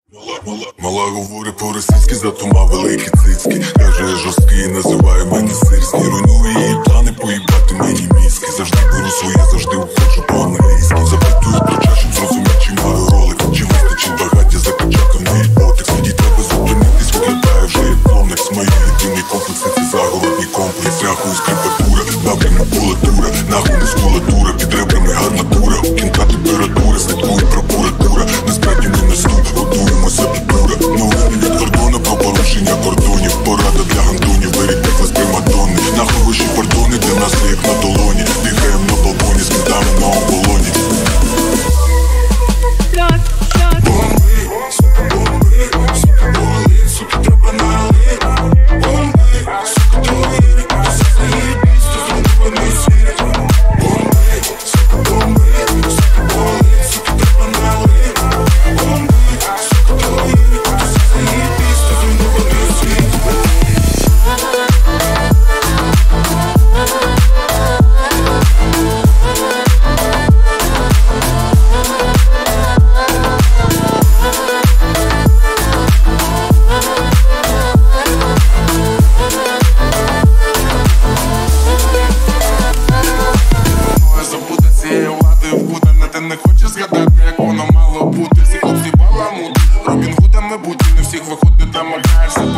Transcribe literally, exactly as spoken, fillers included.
Мала говорить по-російськи, зато ма великі цицьки. Каже, я жорсткий, називає мене сирський. Руйную її плани, поїбати мені мізки. Завжди беру своє, завжди уходжу по-англійськи. Запитую плеча, щоб зрозуміти, чи маю ролик. Чи вистачить багаття, закачати в неї ботекс. Тоді треба зупинитись, виглядає вже як комлекс. Мої єдиний комплекс, це загородній комплекс. Рахую скрипатура, бабки макулатура. Нахуй мускулатура, під ребрами гарматура. У кінта температура, слідкує прокуратура. Насправді ми на ступ, готуємося до тура. Новини від кордону про порушення кордонів. Порада для гандонів, беріть приклад з примадонни. Нахуй вищі пардони, для нас це як на долоні. Дихаєм на балконі, з кінтами на оболоні. Не хочеш згадати, як воно мало бути. Всі хлопці баламут, Робін Гудами будь, не всіх виходить, намагаєшся.